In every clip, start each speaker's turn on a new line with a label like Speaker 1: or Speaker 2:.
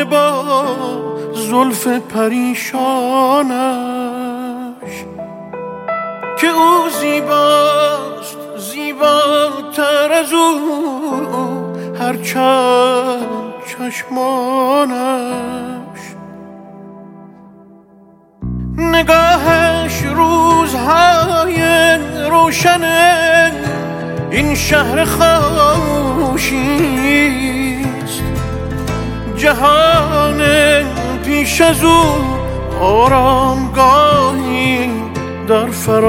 Speaker 1: دیوانه با زلف پریشانش، که او زیباست زیباتر از او هرچند چشمانش. نگاهش روزهای روشن این شهر خاموشیست، جهان پیش از او آرامگاهی در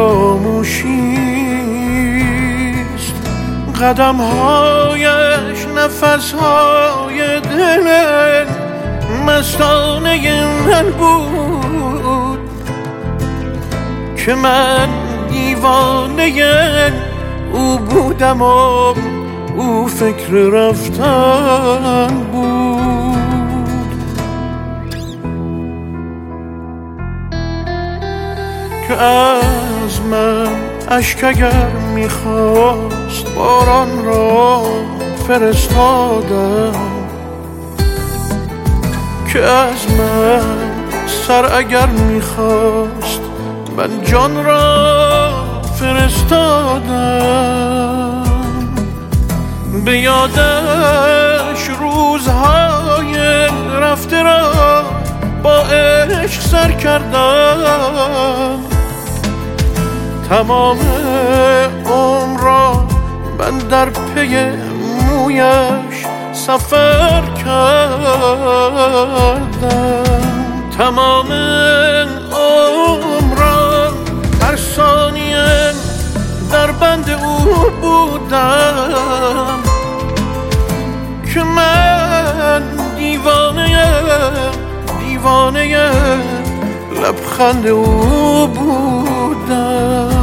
Speaker 1: فراموشیست. قدمهایش نفسهای دل مستانه من بود، که من دیوانه او بودم و او فکر رفتن بود. که از من اشک اگر میخواست باران را فرستادم، که از من سر اگر میخواست من جان را فرستادم. به یادش روزهای رفته را با عشق سر کردم، تمام عمر را من در پی مویش سفر کردم. تمام عمر را هر ثانیه در بند او بودم، که من دیوانه لبخند او بودم.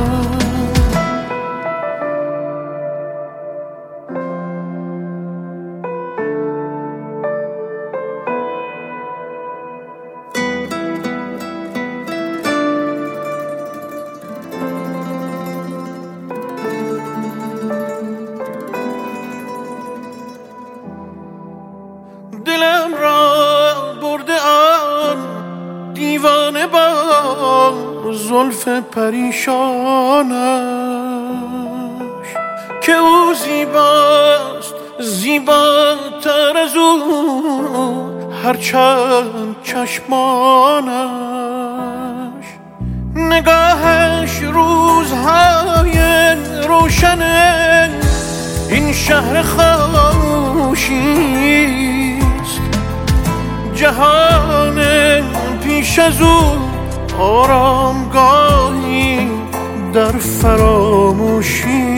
Speaker 1: دلم را برده آن دیوانه با زلف پریشانش، که او زیباست زیباتر از او هرچند چشمانش. نگاهش روزهای روشن این شهر خاموشیست، جهان پیش از او آرامگاهی در فراموشی.